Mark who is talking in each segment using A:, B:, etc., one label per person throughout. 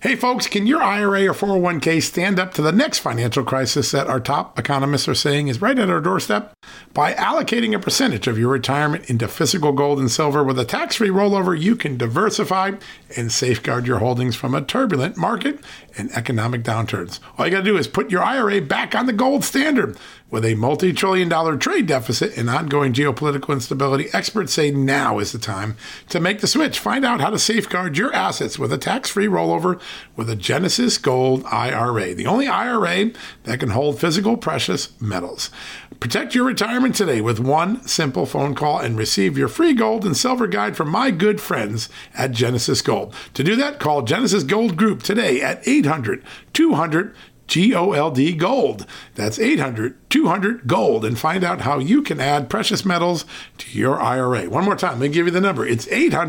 A: Hey folks, can your IRA or 401k stand up to the next financial crisis that our top economists are saying is right at our doorstep? By allocating a percentage of your retirement into physical gold and silver with a tax-free rollover, you can diversify and safeguard your holdings from a turbulent market and economic downturns. All you got to do is put your IRA back on the gold standard. With a multi-trillion-dollar trade deficit and ongoing geopolitical instability, experts say now is the time to make the switch. Find out how to safeguard your assets with a tax-free rollover with a Genesis Gold IRA, the only IRA that can hold physical precious metals. Protect your retirement today with one simple phone call and receive your free gold and silver guide from my good friends at Genesis Gold. To do that, call Genesis Gold Group today at 800-200 GOLD Gold. That's 800-200-GOLD, and find out how you can add precious metals to your IRA. One more time, let me give you the number. It's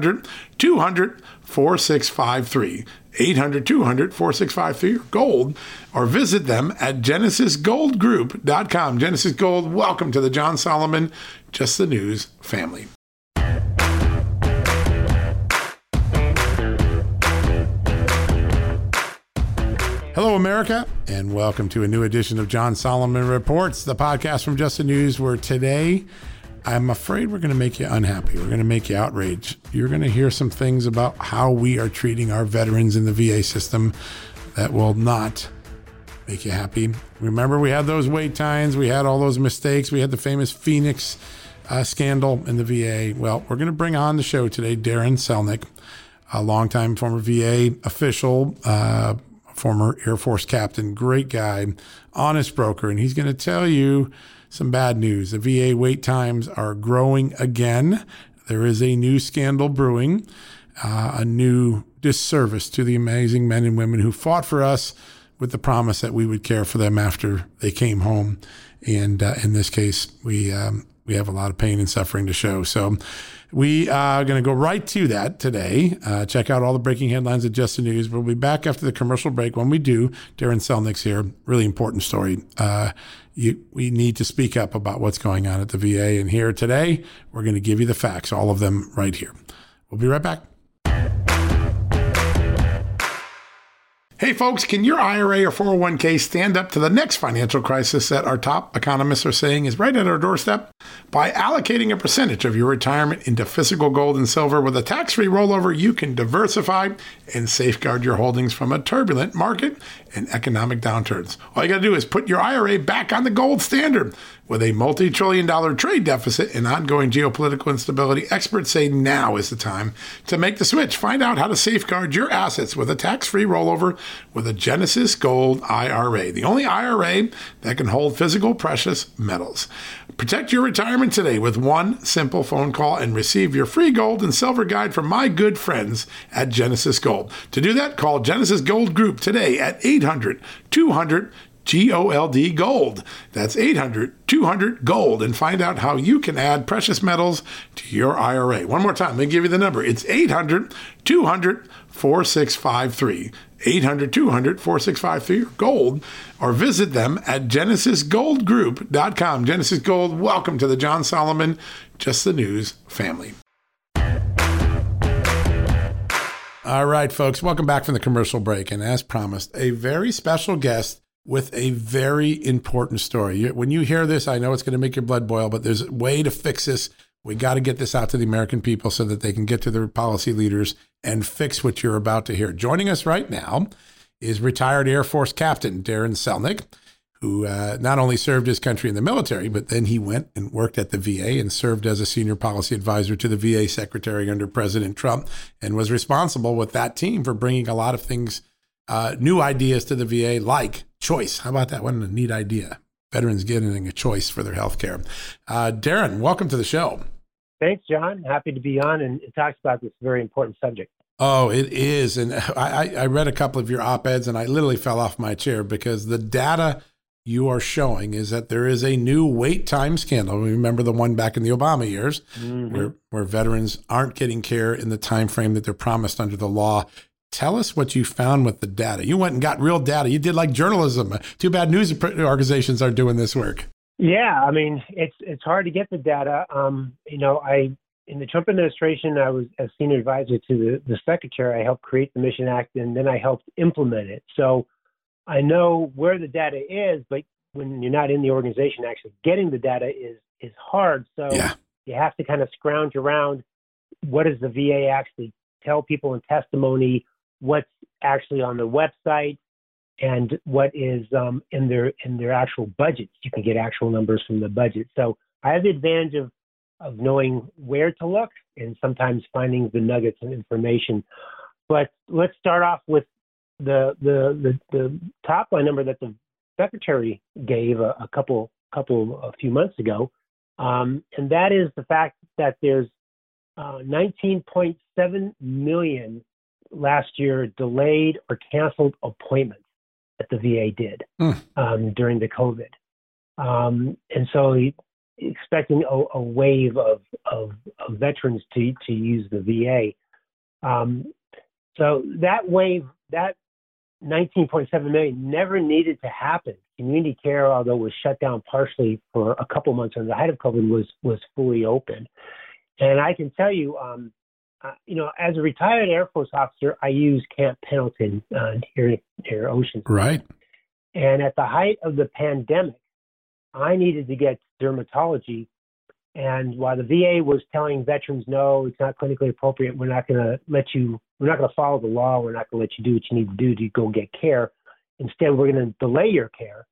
A: 800-200-4653. 800-200-4653 gold, or visit them at genesisgoldgroup.com. Genesis Gold, welcome to the John Solomon Just the News family. Hello, America, and welcome to a new edition of John Solomon Reports, the podcast from Just the News, where today I'm afraid we're going to make you unhappy. We're going to make you outraged. You're going to hear some things about how we are treating our veterans in the VA system that will not make you happy. Remember, we had those wait times. We had all those mistakes. We had the famous Phoenix scandal in the VA. Well, we're going to bring on the show today Darren Selnick, a longtime former VA official, former Air Force captain, great guy, honest broker, and he's going to tell you some bad news. The VA wait times are growing again. There is a new scandal brewing, a new disservice to the amazing men and women who fought for us with the promise that we would care for them after they came home. And in this case, we have a lot of pain and suffering to show. So we are going to go right to that today. Check out all the breaking headlines at Just the News. We'll be back after the commercial break. When we do, Darren Selnick's here. Really important story. We need to speak up about what's going on at the VA. And here today, we're going to give you the facts, all of them right here. We'll be right back. Hey folks, can your IRA or 401k stand up to the next financial crisis that our top economists are saying is right at our doorstep? By allocating a percentage of your retirement into physical gold and silver with a tax-free rollover, you can diversify and safeguard your holdings from a turbulent market and economic downturns. All you got to do is put your IRA back on the gold standard. With a multi-trillion-dollar trade deficit and ongoing geopolitical instability, experts say now is the time to make the switch. Find out how to safeguard your assets with a tax-free rollover with a Genesis Gold IRA, the only IRA that can hold physical precious metals. Protect your retirement today with one simple phone call and receive your free gold and silver guide from my good friends at Genesis Gold. To do that, call Genesis Gold Group today at 800-200 GOLD Gold. That's 800-200-GOLD, and find out how you can add precious metals to your IRA. One more time, let me give you the number. It's 800-200-4653. 800-200-4653 gold, or visit them at genesisgoldgroup.com. Genesis Gold, welcome to the John Solomon Just the News family. All right, folks, welcome back from the commercial break. And as promised, a very special guest with a very important story. When you hear this, I know it's going to make your blood boil, but there's a way to fix this. We got to get this out to the American people so that they can get to their policy leaders and fix what you're about to hear. Joining us right now is retired Air Force Captain Darren Selnick, who not only served his country in the military, but then he went and worked at the VA and served as a senior policy advisor to the VA secretary under President Trump, and was responsible with that team for bringing a lot of things, new ideas to the VA, like choice. How about that? What a neat idea. Veterans getting a choice for their health care. Darren, welcome to the show.
B: Thanks, John. Happy to be on and talk about this very important subject.
A: Oh, it is. And I read a couple of your op-eds and I literally fell off my chair because the data you are showing is that there is a new wait time scandal. Remember the one back in the Obama years, where veterans aren't getting care in the time frame that they're promised under the law. Tell us what you found with the data. You went and got real data. You did like journalism. Too bad news organizations are doing this work.
B: Yeah, I mean, it's hard to get the data. in the Trump administration, I was a senior advisor to the secretary. I helped create the Mission Act, and then I helped implement it. So I know where the data is, but when you're not in the organization, actually getting the data is hard. So you have to kind of scrounge around. What does the VA actually tell people in testimony? What's actually on the website, and what is in their actual budgets? You can get actual numbers from the budget. So I have the advantage of knowing where to look and sometimes finding the nuggets of information. But let's start off with the top line number that the secretary gave a few months ago, and that is the fact that there's 19.7 million last year delayed or canceled appointments that the VA did during the COVID, and so expecting a wave of veterans to use the VA. So that wave, that 19.7 million never needed to happen. Community care, although was shut down partially for a couple months on the height of COVID, was fully open. And I can tell you, as a retired Air Force officer, I use Camp Pendleton here near Ocean.
A: Right.
B: And at the height of the pandemic, I needed to get dermatology. And while the VA was telling veterans, no, it's not clinically appropriate, we're not going to follow the law, we're not going to let you do what you need to do to go get care. Instead, we're going to delay your care.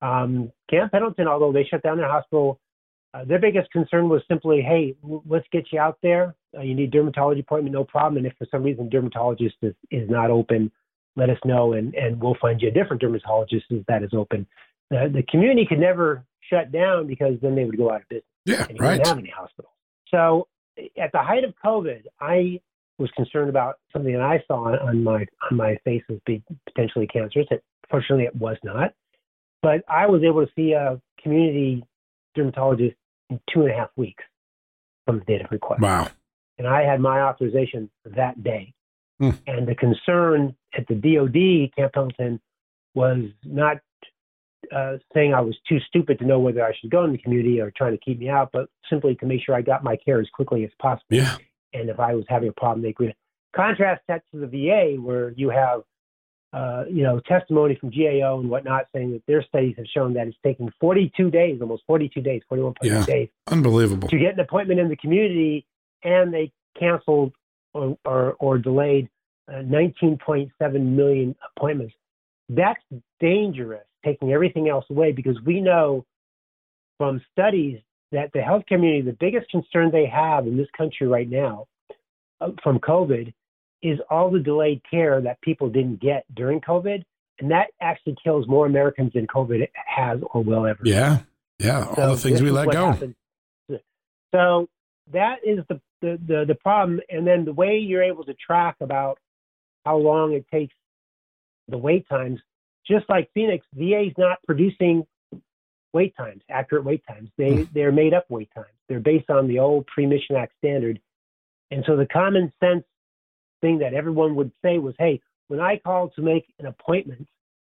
B: Camp Pendleton, although they shut down their hospital, their biggest concern was simply, hey, let's get you out there. You need a dermatology appointment, no problem. And if for some reason dermatologist is not open, let us know, and we'll find you a different dermatologist if that is open. The community could never shut down because then they would go out of business.
A: Yeah,
B: and
A: right.
B: You wouldn't have any hospitals. So at the height of COVID, I was concerned about something that I saw on my face as being potentially cancerous. Fortunately, it was not. But I was able to see a community dermatologist in 2.5 weeks from the date of request.
A: Wow.
B: And I had my authorization that day. And the concern at the DOD, Camp Pendleton, was not saying I was too stupid to know whether I should go in the community or trying to keep me out, but simply to make sure I got my care as quickly as possible.
A: Yeah.
B: And if I was having a problem, they agreed. Contrast that to the VA, where you have testimony from GAO and whatnot saying that their studies have shown that it's taking 42 days, almost 42 days, 41.2 days.
A: Unbelievable.
B: To get an appointment in the community, and they canceled or delayed 19.7 million appointments. That's dangerous, taking everything else away, because we know from studies that the health community, the biggest concern they have in this country right now from COVID is all the delayed care that people didn't get during COVID. And that actually kills more Americans than COVID has or will ever.
A: Yeah. Yeah. All the things we let go.
B: Happens. So that is the problem. And then the way you're able to track about how long it takes, the wait times, just like Phoenix, VA's not producing wait times, accurate wait times. They're made up wait times. They're based on the old pre-Mission Act standard. And so the common sense thing that everyone would say was, hey, when I call to make an appointment,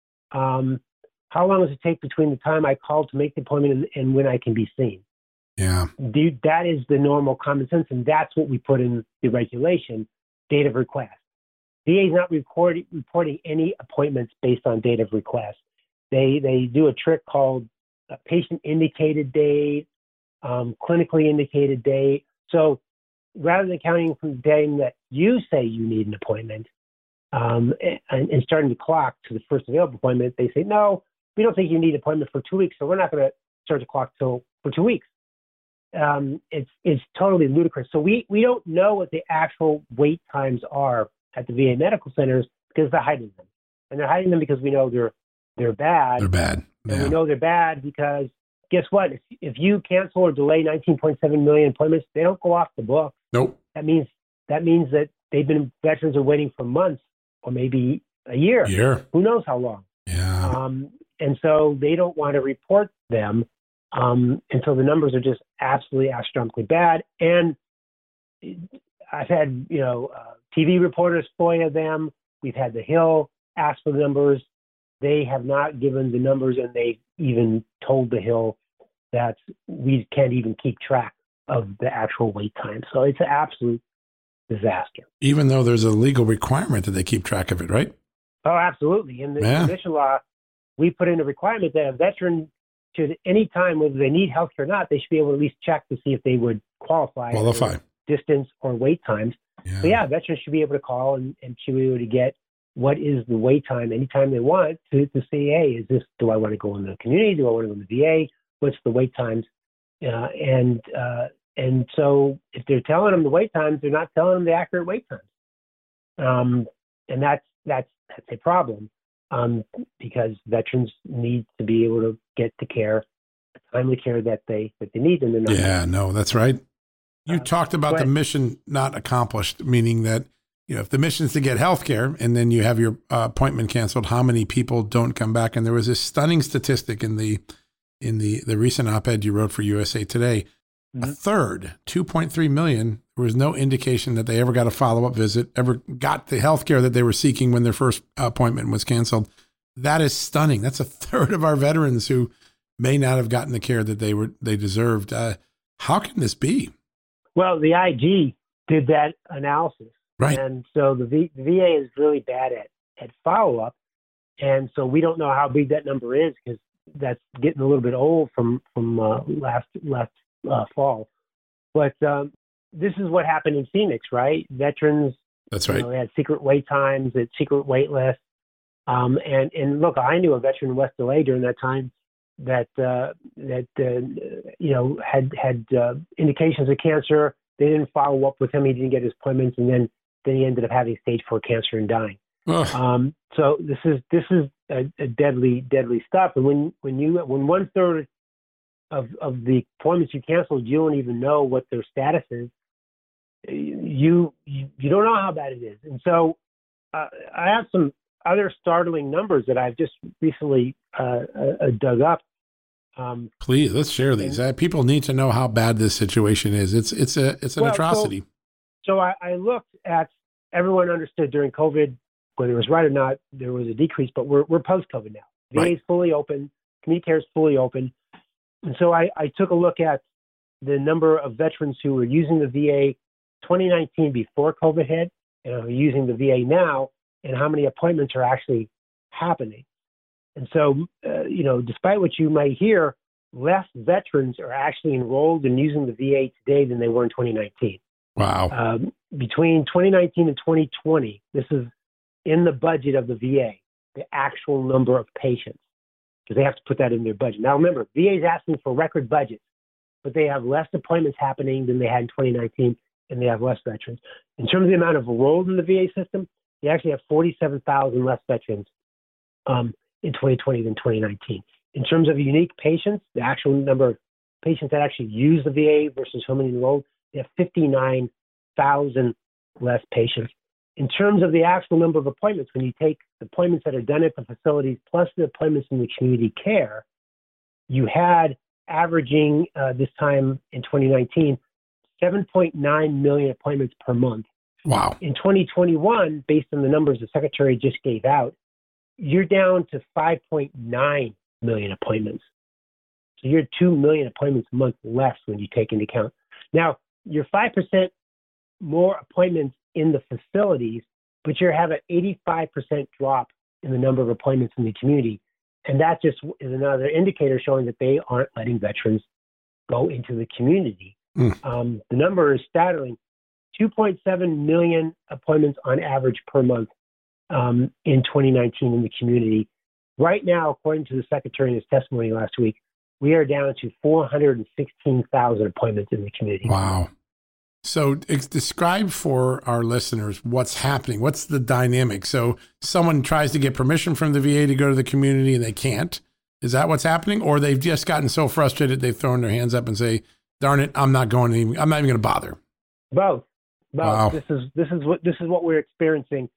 B: how long does it take between the time I call to make the appointment and when I can be seen?
A: Yeah.
B: That is the normal common sense, and that's what we put in the regulation, date of request. VA is not reporting any appointments based on date of request. They do a trick called a patient indicated date, clinically indicated date. So rather than counting from the day that you say you need an appointment and starting the clock to the first available appointment, they say, no, we don't think you need an appointment for 2 weeks, so we're not going to start the clock for 2 weeks. It's totally ludicrous. So we don't know what the actual wait times are at the VA medical centers because they're hiding them. And they're hiding them because we know they're bad.
A: They're bad. Yeah.
B: And we know they're bad because guess what? If you cancel or delay 19.7 million appointments, they don't go off the book.
A: Nope.
B: That means that veterans are waiting for months or maybe a year. Who knows how long?
A: Yeah.
B: And so they don't want to report them until the numbers are just absolutely astronomically bad. And I've had, TV reporters FOIA them. We've had the Hill ask for the numbers. They have not given the numbers, and they even told the Hill that we can't even keep track of the actual wait time. So it's an absolute disaster.
A: Even though there's a legal requirement that they keep track of it, right?
B: Oh, absolutely. In the admission law, we put in a requirement that a veteran should, any time, whether they need health care or not, they should be able to at least check to see if they would qualify. Distance or wait times. Yeah. So veterans should be able to call and should be able to get what is the wait time anytime they want to say, hey, do I want to go in the community? Do I want to go in the VA? What's the wait times? And so if they're telling them the wait times, they're not telling them the accurate wait times. And that's a problem because veterans need to be able to get the care, timely care that they need. And
A: that's right. You talked about the mission not accomplished, meaning that, if the mission is to get health care and then you have your appointment canceled, how many people don't come back? And there was this stunning statistic in the recent op-ed you wrote for USA Today. Mm-hmm. A third, 2.3 million, there was no indication that they ever got a follow-up visit, ever got the health care that they were seeking when their first appointment was canceled. That is stunning. That's a third of our veterans who may not have gotten the care that they deserved. How can this be?
B: Well, the IG did that analysis.
A: Right.
B: And so the VA is really bad at follow-up. And so we don't know how big that number is because that's getting a little bit old from last fall. But this is what happened in Phoenix, right? Veterans,
A: that's right.
B: They had secret wait times, had secret wait lists. And look, I knew a veteran in West LA during that time that had indications of cancer. They didn't follow up with him. He didn't get his appointments, and then he ended up having stage 4 cancer and dying. So this is a deadly stuff. And when 1/3 of the appointments you canceled, you don't even know what their status is. You don't know how bad it is. And so I have some other startling numbers that I've just recently dug up.
A: Please, let's share these. People need to know how bad this situation is. It's an atrocity.
B: So I looked at, everyone understood during COVID, whether it was right or not, there was a decrease, but we're post-COVID now. VA is fully open. Community care is fully open. And so I took a look at the number of veterans who were using the VA 2019 before COVID hit and are using the VA now, and how many appointments are actually happening. And so, despite what you might hear, less veterans are actually enrolled in using the VA today than they were in 2019.
A: Wow.
B: Between 2019 and 2020, this is in the budget of the VA, the actual number of patients, because they have to put that in their budget. Now, remember, VA is asking for record budgets, but they have less appointments happening than they had in 2019, and they have less veterans. In terms of the amount of enrolled in the VA system, they actually have 47,000 less veterans in 2020 than 2019. In terms of unique patients, the actual number of patients that actually use the VA versus how many enrolled, they have 59,000 less patients. In terms of the actual number of appointments, when you take the appointments that are done at the facilities plus the appointments in the community care, you had averaging this time in 2019, 7.9 million appointments per month.
A: Wow.
B: In 2021, based on the numbers the Secretary just gave out, you're down to 5.9 million appointments. So you're 2 million appointments a month less when you take into account. Now, you're 5% more appointments in the facilities, but you have an 85% drop in the number of appointments in the community. And that just is another indicator showing that they aren't letting veterans go into the community. The number is staggering. 2.7 million appointments on average per month in 2019 in the community. Right now, according to the Secretary in his testimony last week, we are down to 416,000 appointments in the community.
A: Wow. So describe for our listeners what's happening. What's the dynamic? So someone tries to get permission from the VA to go to the community and they can't. Is that what's happening? Or they've just gotten so frustrated they've thrown their hands up and say, darn it, I'm not even going to bother.
B: Both.
A: Wow.
B: This is what we're experiencing.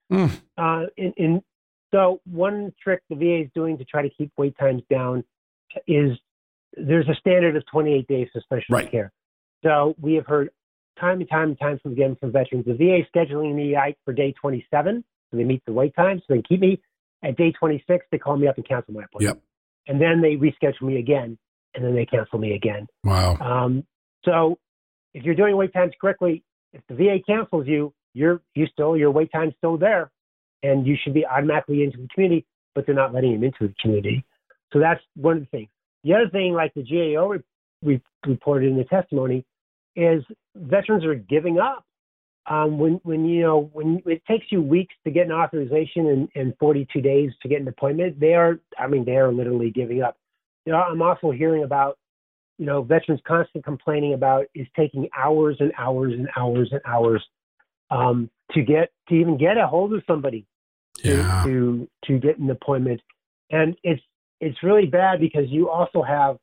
B: So one trick the VA is doing to try to keep wait times down is there's a standard of 28 days for specialist care. So we have heard time and time from veterans, the VA scheduling me out for day 27, so they meet the wait time, so they keep me. At day 26, they call me up and cancel my appointment.
A: Yep.
B: And then they reschedule me again, and then they cancel me again.
A: Wow.
B: So if you're doing wait times correctly, if the VA cancels you, your wait time's still there, and you should be automatically into the community, but they're not letting him into the community. So that's one of the things. The other thing, like the GAO reported in the testimony, is veterans are giving up. When it takes you weeks to get an authorization and 42 days to get an appointment, they are literally giving up. I'm also hearing about, veterans constantly complaining about it's taking hours and hours and hours and hours to even get a hold of somebody to get an appointment. And it's really bad because you also have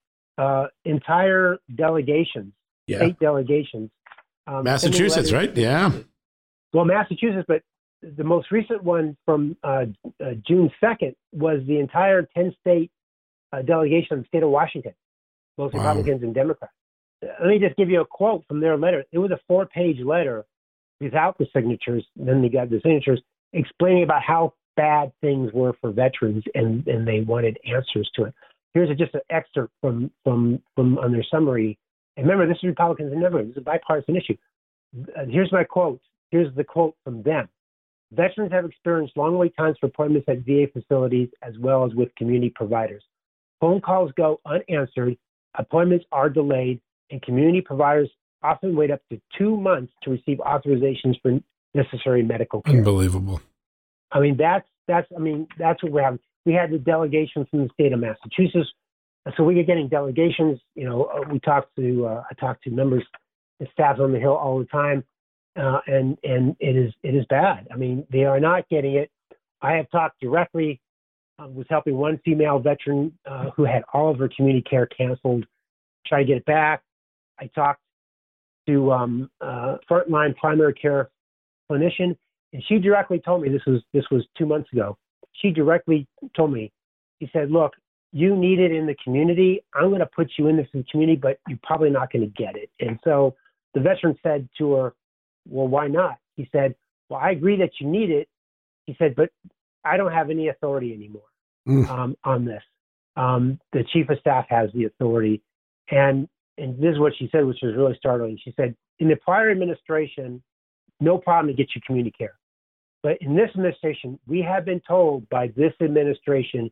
B: entire delegations, state delegations.
A: Massachusetts, right? Yeah.
B: Well, Massachusetts, but the most recent one from June 2nd was the entire 10-state delegation of the state of Washington, both Republicans and Democrats. Let me just give you a quote from their letter. It was a 4-page letter without the signatures. Then they got the signatures explaining about how bad things were for veterans, and they wanted answers to it. Here's just an excerpt from on their summary. And remember, this is Republicans and Democrats. This is a bipartisan issue. Here's my quote. Here's the quote from them. Veterans have experienced long wait times for appointments at VA facilities as well as with community providers. Phone calls go unanswered, appointments are delayed, and community providers often wait up to 2 months to receive authorizations for necessary medical care.
A: Unbelievable.
B: I mean, that's what we're having. We had the delegation from the state of Massachusetts. So we are getting delegations. I talk to members and staff on the Hill all the time, and it is bad. I mean, they are not getting it. I have talked directly. Was helping one female veteran who had all of her community care canceled, try to get it back. I talked to frontline primary care clinician, and she directly told me, this was 2 months ago. She directly told me, she said, "Look, you need it in the community. I'm going to put you in the community, but you're probably not going to get it." And so the veteran said to her, "Well, why not?" He said, "Well, I agree that you need it." He said, "But I don't have any authority anymore on this. The chief of staff has the authority." And this is what she said, which was really startling. She said, "In the prior administration, no problem to get you community care. But in this administration, we have been told by this administration,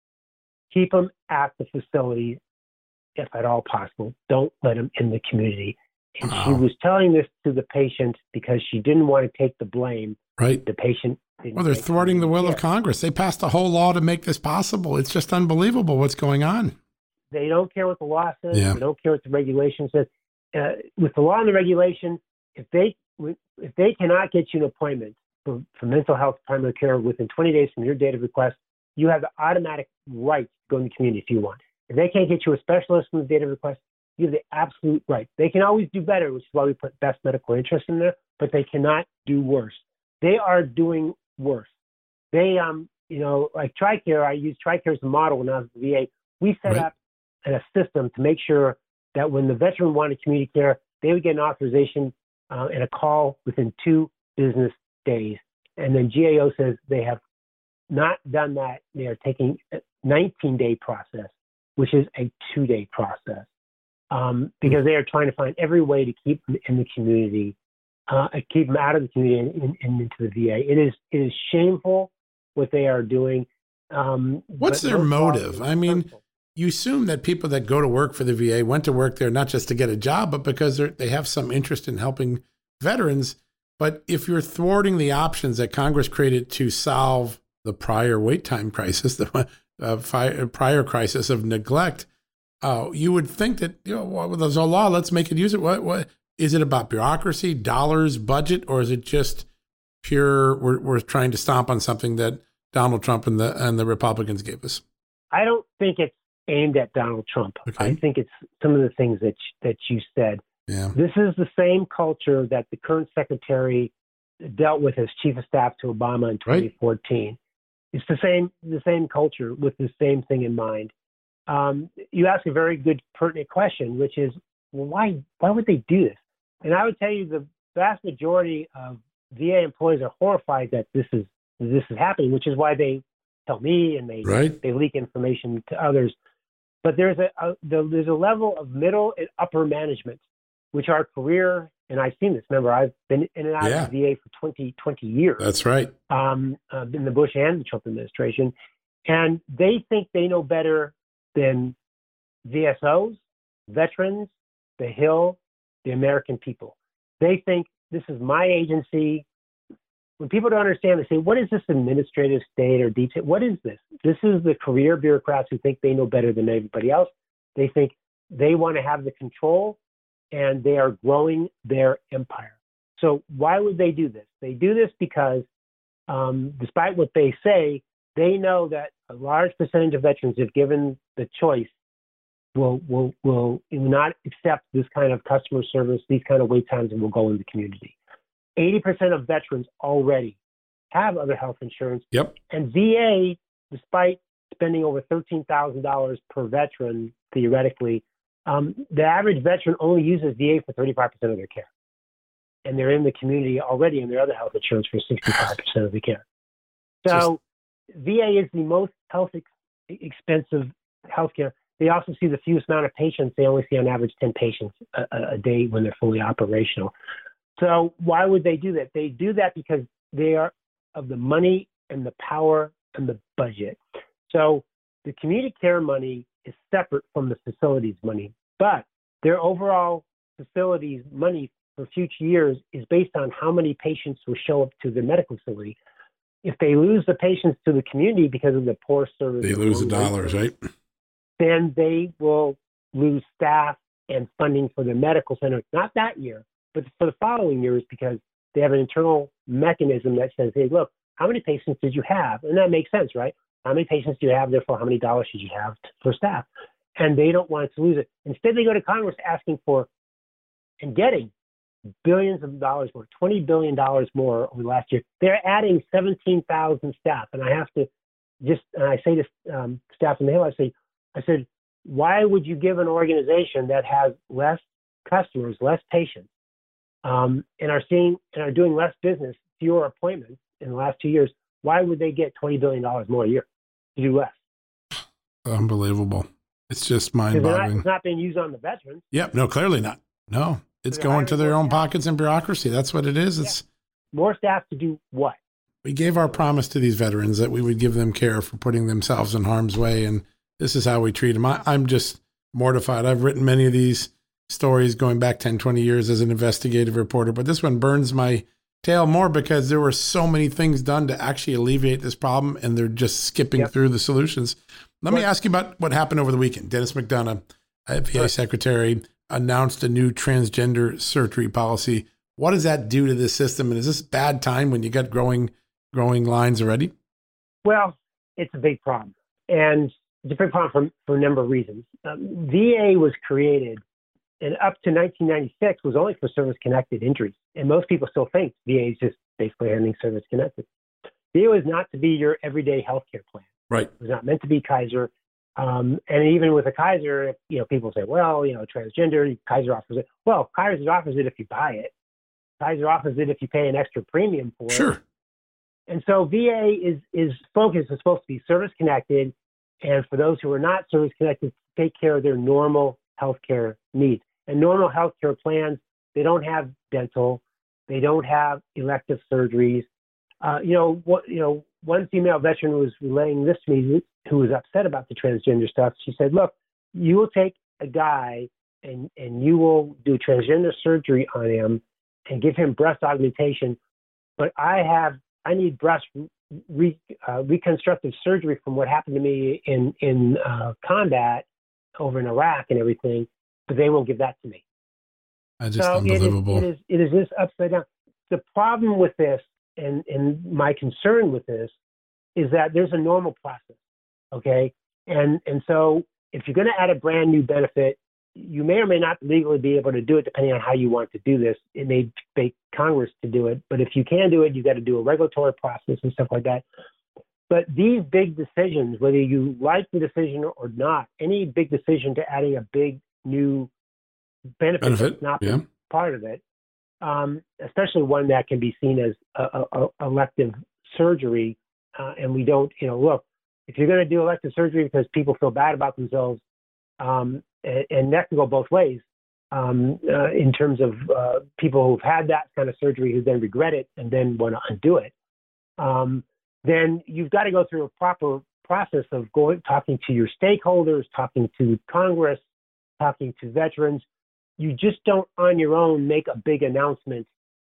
B: keep them at the facility if at all possible. Don't let them in the community." And she was telling this to the patient because she didn't want to take the blame.
A: Right.
B: The patient didn't.
A: Well, they're thwarting the will of Congress. They passed a whole law to make this possible. It's just unbelievable what's going on.
B: They don't care what the law says.
A: Yeah.
B: They don't care what the regulation says. With the law and the regulation, if they cannot get you an appointment for mental health primary care within 20 days from your date of request, you have the automatic right to go in the community if you want. If they can't get you a specialist from the date of request, you have the absolute right. They can always do better, which is why we put best medical interest in there, but they cannot do worse. They are doing worse. They, like TRICARE, I use TRICARE as a model when I was at the VA. We set up a system to make sure that when the veteran wanted community care, they would get an authorization and a call within 2 business days. And then GAO says they have not done that. They are taking a 19-day process, which is a 2-day process, because they are trying to find every way to keep them in the community, keep them out of the community and into the VA. It is shameful what they are doing.
A: What's their motive? I mean, you assume that people that go to work for the VA went to work there not just to get a job, but because they have some interest in helping veterans. But if you're thwarting the options that Congress created to solve the prior wait time crisis, the prior crisis of neglect, you would think that, well, there's a law, let's make it use it. What is it about? Bureaucracy, dollars, budget, or is it just pure? We're trying to stomp on something that Donald Trump and the Republicans gave us.
B: I don't think it's aimed at Donald Trump. Okay. I think it's some of the things that you said.
A: Yeah.
B: This is the same culture that the current secretary dealt with as chief of staff to Obama in 2014. Right. It's the same culture with the same thing in mind. You ask a very good, pertinent question, which is, well, why would they do this? And I would tell you the vast majority of VA employees are horrified that this is happening, which is why they tell me and they leak information to others. But there's a level of middle and upper management which are career, and I've seen this. Remember, I've been in and out of the VA for 20 years.
A: That's right.
B: In the Bush and the Trump administration. And they think they know better than VSOs, veterans, the Hill, the American people. They think this is my agency. When people don't understand, they say, what is this administrative state or detail? What is this? This is the career bureaucrats who think they know better than everybody else. They think they want to have the control, and they are growing their empire. So why would they do this? They do this because despite what they say, they know that a large percentage of veterans, if given the choice, will not accept this kind of customer service, these kind of wait times, and will go in the community. 80% of veterans already have other health insurance.
A: Yep.
B: And VA, despite spending over $13,000 per veteran, theoretically, the average veteran only uses VA for 35% of their care. And they're in the community already in their other health insurance for 65% of the care. So VA is the most expensive healthcare. They also see the fewest amount of patients. They only see on average 10 patients a day when they're fully operational. So why would they do that? They do that because they are of the money and the power and the budget. So the community care money is separate from the facilities money, but their overall facilities money for future years is based on how many patients will show up to the medical facility. If they lose the patients to the community because of the poor service,
A: they lose the dollars, right?
B: Then they will lose staff and funding for the medical center, not that year, but for the following years, because they have an internal mechanism that says, hey, look, how many patients did you have? And that makes sense, right? How many patients do you have? Therefore, how many dollars should you have for staff? And they don't want to lose it. Instead, they go to Congress asking for and getting billions of dollars more, $20 billion more over the last year. They're adding 17,000 staff. And I have to and I say to staff in the Hill, I said, why would you give an organization that has less customers, less patients, and are doing less business, fewer appointments in the last 2 years? Why would they get $20 billion more a year to do less?
A: Unbelievable. It's just mind-boggling.
B: It's not being used on the veterans.
A: Yep. No, clearly not. No, it's going to their own pockets and bureaucracy. That's what it is. It's
B: more staff to do what?
A: We gave our promise to these veterans that we would give them care for putting themselves in harm's way, and this is how we treat them. I'm just mortified. I've written many of these stories going back 10, 20 years as an investigative reporter, but this one burns my tail more because there were so many things done to actually alleviate this problem, and they're just skipping through the solutions. Let me ask you about what happened over the weekend. Dennis McDonough, VA Secretary, announced a new transgender surgery policy. What does that do to this system? And is this bad time when you got growing lines already?
B: Well, it's a big problem. And it's a big problem for a number of reasons. VA was created, and up to 1996 was only for service-connected injuries. And most people still think VA is just basically handling service-connected. VA was not to be your everyday healthcare plan.
A: Right.
B: It was not meant to be Kaiser. And even with a Kaiser, people say, well, transgender, Kaiser offers it. Well, Kaiser offers it if you buy it. Kaiser offers it if you pay an extra premium for it.
A: Sure.
B: And so VA is focused is supposed to be service-connected, and for those who are not service-connected, take care of their normal healthcare needs. And normal healthcare plans, they don't have dental, they don't have elective surgeries. One female veteran was relaying this to me who was upset about the transgender stuff. She said, look, you will take a guy and you will do transgender surgery on him and give him breast augmentation, but I need breast reconstructive surgery from what happened to me in combat over in Iraq and everything, but they won't give that to me.
A: That's just unbelievable.
B: It is this upside down. The problem with this and my concern with this is that there's a normal process, okay? And so if you're going to add a brand new benefit, you may or may not legally be able to do it depending on how you want to do this. It may take Congress to do it, but if you can do it, you got to do a regulatory process and stuff like that. But these big decisions, whether you like the decision or not, any big decision to adding a big new benefit that's not part of it, especially one that can be seen as a elective surgery, and we don't, look, if you're going to do elective surgery because people feel bad about themselves, and that can go both ways. in terms of people who've had that kind of surgery who then regret it and then want to undo it, then you've got to go through a proper process of talking to your stakeholders, talking to Congress, talking to veterans. You just don't on your own make a big announcement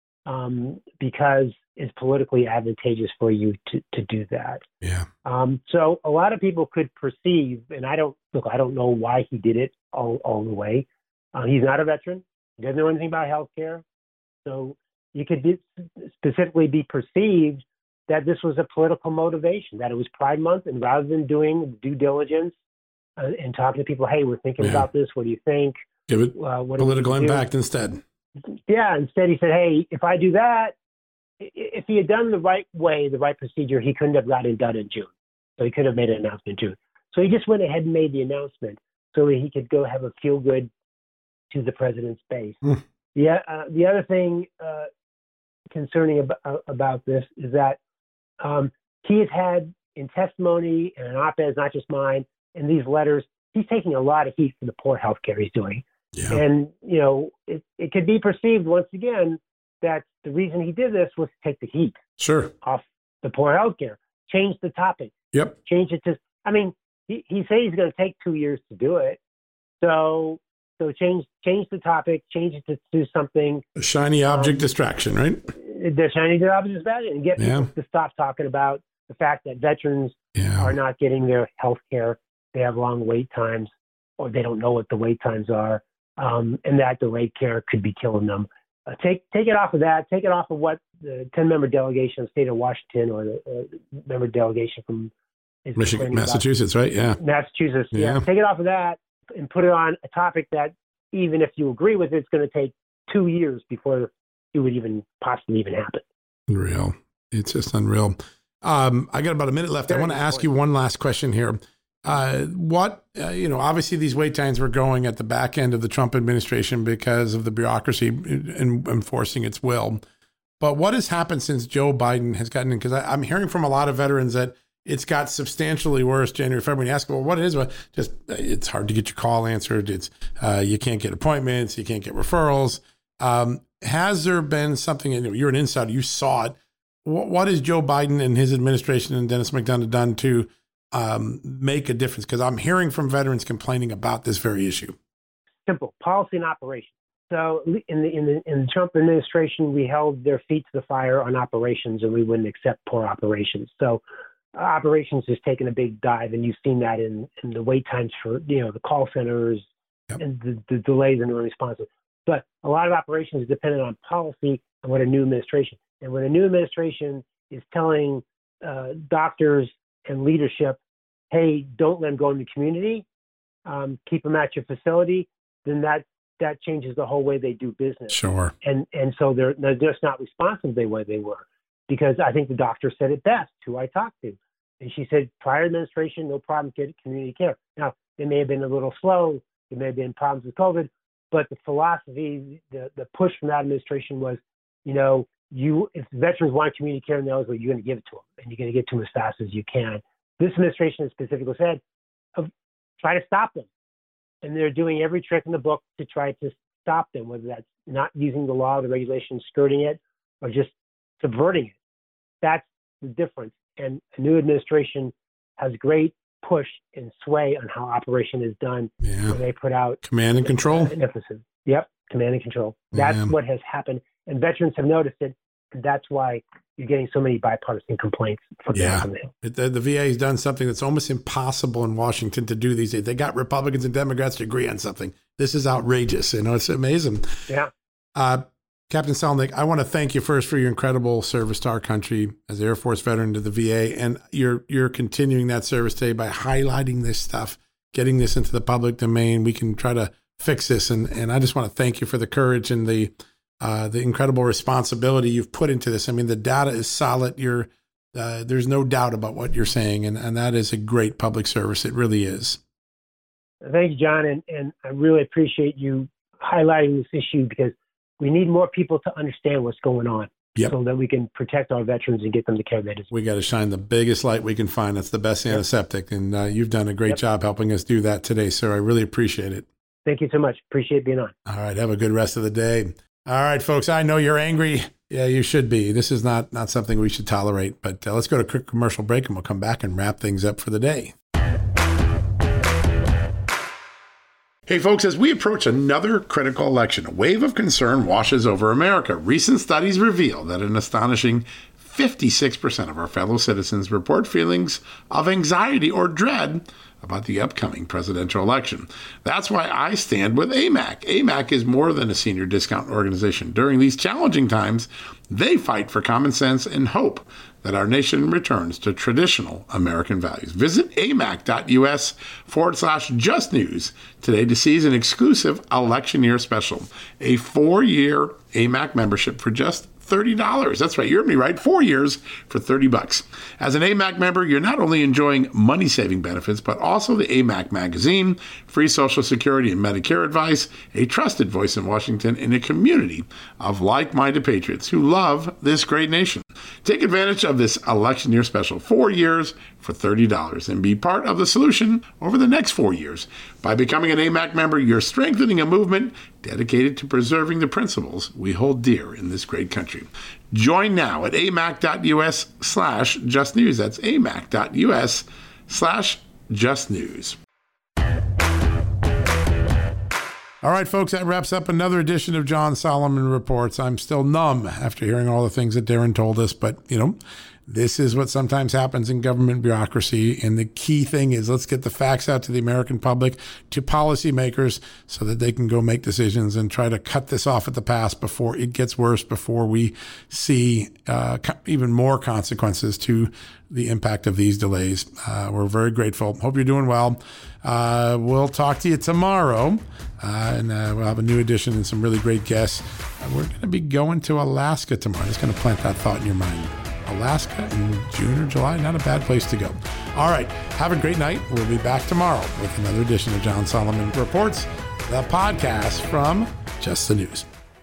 B: because it's politically advantageous for you to do that.
A: Yeah.
B: So a lot of people could perceive, and I don't know why he did it all the way. He's not a veteran. He doesn't know anything about healthcare. So you could specifically be perceived that this was a political motivation, that it was Pride Month, and rather than doing due diligence and talking to people, hey, we're thinking about this. What do you think?
A: Give it political impact instead.
B: Yeah. Instead, he said, hey, if I do that, if he had done the right way, the right procedure, he couldn't have gotten it done in June. So he could have made an announcement in June. So he just went ahead and made the announcement so he could go have a feel good to the president's base. Yeah. The other thing concerning about this is that he has had in testimony and in op-eds, not just mine, in these letters, he's taking a lot of heat for the poor healthcare he's doing. Yeah. And, it could be perceived once again that the reason he did this was to take the heat off the poor healthcare, change the topic.
A: Yep.
B: Change it to, he said he's going to take 2 years to do it. So change the topic, change it to something.
A: A shiny object distraction, right?
B: The shiny object distraction, and get people to stop talking about the fact that veterans are not getting their health care. They have long wait times, or they don't know what the wait times are, and that delayed care could be killing them. Take it off of that. Take it off of what the 10-member delegation of the state of Washington or the member delegation from
A: Michigan, Massachusetts, right? Yeah.
B: Massachusetts. Yeah. Take it off of that and put it on a topic that, even if you agree with it, it's going to take 2 years before it would even possibly even happen.
A: Unreal. It's just unreal. I got about a minute left. I want to ask you one last question here. Obviously these wait times were going at the back end of the Trump administration because of the bureaucracy in enforcing its will. But what has happened since Joe Biden has gotten in? Because I'm hearing from a lot of veterans that it's got substantially worse January, February. You ask, well, what it is? Well, just it's hard to get your call answered. It's you can't get appointments. You can't get referrals. Has there been something? You're an insider. You saw it. What has Joe Biden and his administration and Dennis McDonough done to make a difference? Because I'm hearing from veterans complaining about this very issue.
B: Simple policy and operation. So in the Trump administration, we held their feet to the fire on operations, and we wouldn't accept poor operations. So operations has taken a big dive, and you've seen that in the wait times for the call centers and the delays in the responses. But a lot of operations is dependent on policy and what a new administration. And when a new administration is telling doctors and leadership, hey, don't let them go in the community, keep them at your facility, then that changes the whole way they do business.
A: Sure.
B: And so they're just not responsive the way they were. Because I think the doctor said it best, who I talked to. And she said, prior administration, no problem getting community care. Now, they may have been a little slow. There may have been problems with COVID. But the philosophy, the push from that administration was, if veterans want community care in the eligible, you're going to give it to them. And you're going to get to them as fast as you can. This administration has specifically said, try to stop them. And they're doing every trick in the book to try to stop them, whether that's not using the law, the regulations, skirting it, or just subverting it. That's the difference. And a new administration has great push and sway on how operation is done.
A: Yeah.
B: When they put out
A: command and control.
B: An emphasis. Yep. Command and control. That's what has happened. And veterans have noticed it. And that's why you're getting so many bipartisan complaints from
A: the VA has done something that's almost impossible in Washington to do these days. They got Republicans and Democrats to agree on something. This is outrageous. It's amazing.
B: Yeah.
A: Captain Salnick, I want to thank you first for your incredible service to our country as Air Force veteran to the VA, and you're continuing that service today by highlighting this stuff, getting this into the public domain. We can try to fix this, and I just want to thank you for the courage and the incredible responsibility you've put into this. I mean, the data is solid. There's no doubt about what you're saying, and that is a great public service. It really is.
B: Thank you, John, and I really appreciate you highlighting this issue because we need more people to understand what's going on so that we can protect our veterans and get them the care they deserve.
A: We got to shine the biggest light we can find. That's the best antiseptic. And you've done a great job helping us do that today, sir. I really appreciate it.
B: Thank you so much. Appreciate being on.
A: All right. Have a good rest of the day. All right, folks. I know you're angry. Yeah, you should be. This is not something we should tolerate. But let's go to a quick commercial break, and we'll come back and wrap things up for the day. Hey, folks, as we approach another critical election, a wave of concern washes over America. Recent studies reveal that an astonishing 56% of our fellow citizens report feelings of anxiety or dread about the upcoming presidential election. That's why I stand with AMAC. AMAC is more than a senior discount organization. During these challenging times, they fight for common sense and hope that our nation returns to traditional American values. Visit amac.us/justnews today to seize an exclusive election year special, a 4-year AMAC membership for just $30. That's right. You heard me right. 4 years for $30. As an AMAC member, you're not only enjoying money-saving benefits, but also the AMAC magazine, free Social Security and Medicare advice, a trusted voice in Washington, and a community of like-minded patriots who love this great nation. Take advantage of this election year special, 4 years for $30, and be part of the solution over the next 4 years. By becoming an AMAC member, you're strengthening a movement dedicated to preserving the principles we hold dear in this great country. Join now at amac.us/justnews. That's amac.us/justnews. All right, folks, that wraps up another edition of John Solomon Reports. I'm still numb after hearing all the things that Darren told us, but, this is what sometimes happens in government bureaucracy. And the key thing is let's get the facts out to the American public, to policymakers, so that they can go make decisions and try to cut this off at the pass before it gets worse, before we see even more consequences to the impact of these delays. We're very grateful. Hope you're doing well. We'll talk to you tomorrow, and we'll have a new edition and some really great guests. We're going to be going to Alaska tomorrow. Just going to plant that thought in your mind. Alaska in June or July, not a bad place to go. All right, have a great night. We'll be back tomorrow with another edition of John Solomon Reports, the podcast from Just the News.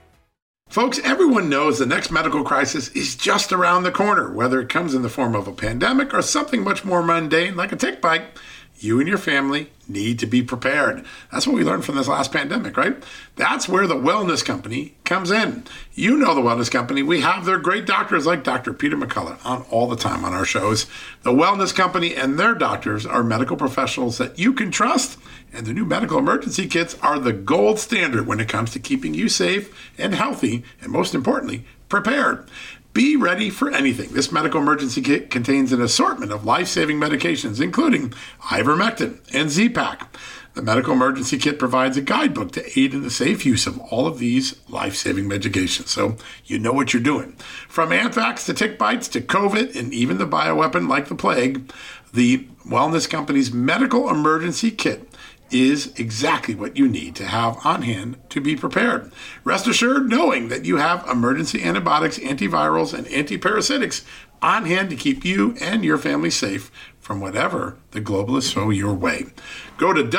A: Folks, everyone knows the next medical crisis is just around the corner, whether it comes in the form of a pandemic or something much more mundane like a tick bite. You and your family need to be prepared. That's what we learned from this last pandemic, right? That's where the Wellness Company comes in. You know the Wellness Company. We have their great doctors like Dr. Peter McCullough on all the time on our shows. The Wellness Company and their doctors are medical professionals that you can trust, and the new medical emergency kits are the gold standard when it comes to keeping you safe and healthy, and most importantly, prepared. Be ready for anything. This medical emergency kit contains an assortment of life-saving medications, including ivermectin and Z-Pak. The medical emergency kit provides a guidebook to aid in the safe use of all of these life-saving medications, so you know what you're doing. From anthrax to tick bites to COVID and even the bioweapon like the plague, the Wellness Company's medical emergency kit is exactly what you need to have on hand to be prepared. Rest assured knowing that you have emergency antibiotics, antivirals, and antiparasitics on hand to keep you and your family safe from whatever the globalists throw your way. Go to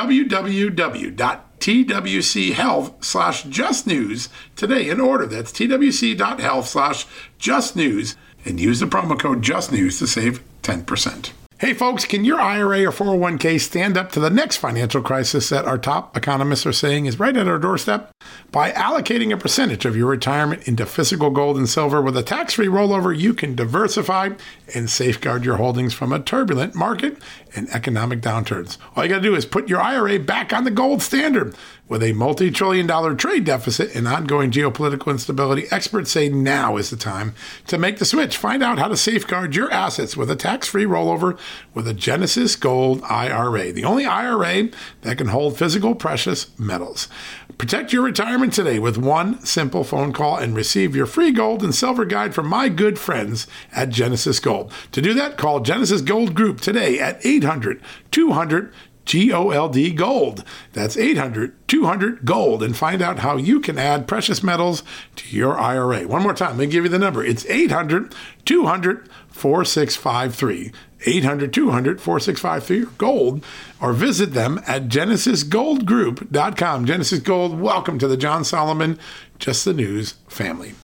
A: www.twchealth/justnews today and order. That's twc.health/justnews and use the promo code JUSTNEWS to save 10%. Hey folks, can your IRA or 401k stand up to the next financial crisis that our top economists are saying is right at our doorstep? By allocating a percentage of your retirement into physical gold and silver with a tax-free rollover, you can diversify and safeguard your holdings from a turbulent market and economic downturns. All you got to do is put your IRA back on the gold standard. With a multi-trillion-dollar trade deficit and ongoing geopolitical instability, experts say now is the time to make the switch. Find out how to safeguard your assets with a tax-free rollover with a Genesis Gold IRA, the only IRA that can hold physical precious metals. Protect your retirement today with one simple phone call and receive your free gold and silver guide from my good friends at Genesis Gold. To do that, call Genesis Gold Group today at 800-200-GOLD Gold. That's 800-200-GOLD, and find out how you can add precious metals to your IRA. One more time, let me give you the number. It's 800-200-4653. 800-200-4653 gold, or visit them at genesisgoldgroup.com. Genesis Gold, welcome to the John Solomon Just the News family.